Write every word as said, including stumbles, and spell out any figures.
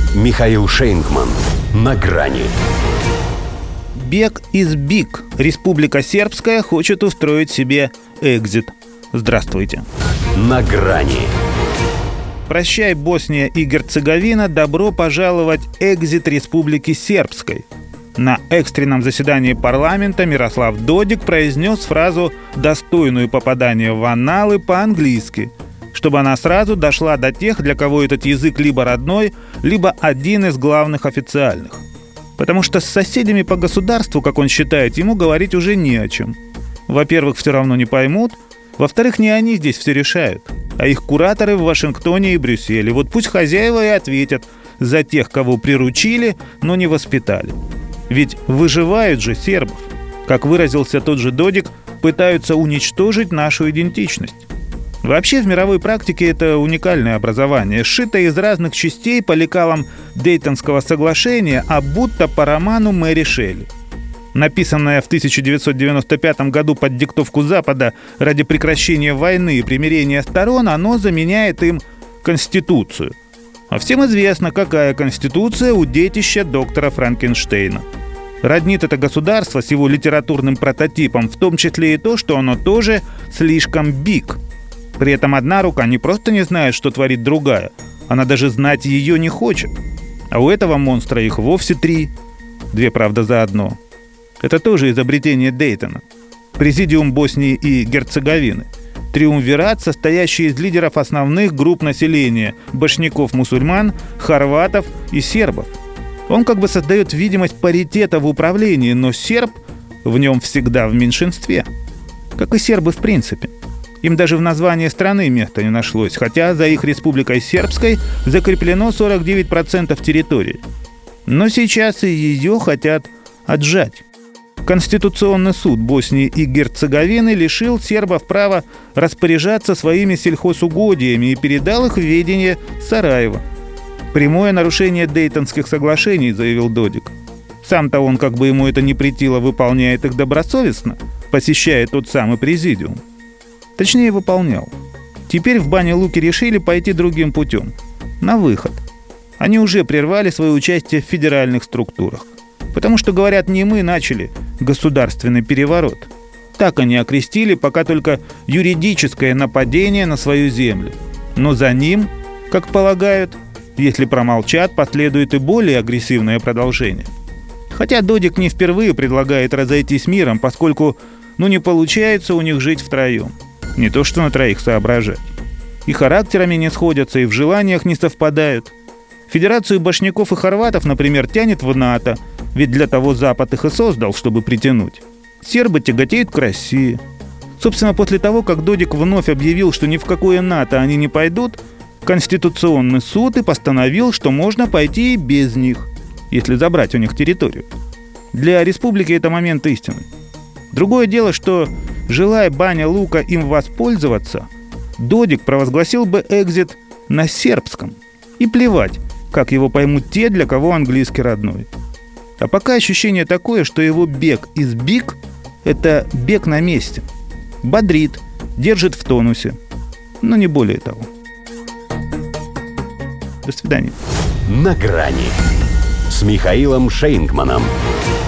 Михаил Шейнгман. На грани. Бег из БИК. Республика Сербская хочет устроить себе экзит. Здравствуйте. На грани. Прощай, Босния и Герцеговина, добро пожаловать экзит Республики Сербской. На экстренном заседании парламента Мирослав Додик произнес фразу, достойную попадания в анналы, по-английски, чтобы она сразу дошла до тех, для кого этот язык либо родной, либо один из главных официальных. Потому что с соседями по государству, как он считает, ему говорить уже не о чем. Во-первых, все равно не поймут. Во-вторых, не они здесь все решают, а их кураторы в Вашингтоне и Брюсселе. Вот пусть хозяева и ответят за тех, кого приручили, но не воспитали. Ведь выживают же сербов. Как выразился тот же Додик, пытаются уничтожить нашу идентичность. Вообще в мировой практике это уникальное образование, сшитое из разных частей по лекалам Дейтонского соглашения, а будто по роману Мэри Шелли. Написанное в тысяча девятьсот девяносто пятом году под диктовку Запада ради прекращения войны и примирения сторон, оно заменяет им Конституцию. А всем известно, какая Конституция у детища доктора Франкенштейна. Роднит это государство с его литературным прототипом, в том числе и то, что оно тоже слишком биг. При этом одна рука не просто не знает, что творит другая, она даже знать ее не хочет. А у этого монстра их вовсе три. Две, правда, заодно. Это тоже изобретение Дейтона. Президиум Боснии и Герцеговины. Триумвират, состоящий из лидеров основных групп населения – башняков-мусульман, хорватов и сербов. Он как бы создает видимость паритета в управлении, но серб в нем всегда в меньшинстве. Как и сербы в принципе. Им даже в названии страны места не нашлось, хотя за их Республикой Сербской закреплено сорок девять процентов территории. Но сейчас и ее хотят отжать. Конституционный суд Боснии и Герцеговины лишил сербов права распоряжаться своими сельхозугодиями и передал их в ведение Сараева. Прямое нарушение Дейтонских соглашений, заявил Додик. Сам-то он, как бы ему это ни претило, выполняет их добросовестно, посещая тот самый президиум. Точнее, выполнял. Теперь в Бане-Луке решили пойти другим путем. На выход. Они уже прервали свое участие в федеральных структурах. Потому что, говорят, не мы начали государственный переворот. Так они окрестили пока только юридическое нападение на свою землю. Но за ним, как полагают, если промолчат, последует и более агрессивное продолжение. Хотя Додик не впервые предлагает разойтись миром, поскольку ну не получается у них жить втроем. Не то что на троих соображать. И характерами не сходятся, и в желаниях не совпадают. Федерацию башняков и хорватов, например, тянет в НАТО, ведь для того Запад их и создал, чтобы притянуть. Сербы тяготеют к России. Собственно, после того, как Додик вновь объявил, что ни в какое НАТО они не пойдут, Конституционный суд и постановил, что можно пойти и без них, если забрать у них территорию. Для республики это момент истины. Другое дело, что, желая Баня-Лука им воспользоваться, Додик провозгласил бы экзит на сербском. И плевать, как его поймут те, для кого английский родной. А пока ощущение такое, что его бег из БИК – это бег на месте. Бодрит, держит в тонусе, но не более того. До свидания. На грани с Михаилом Шейнгманом.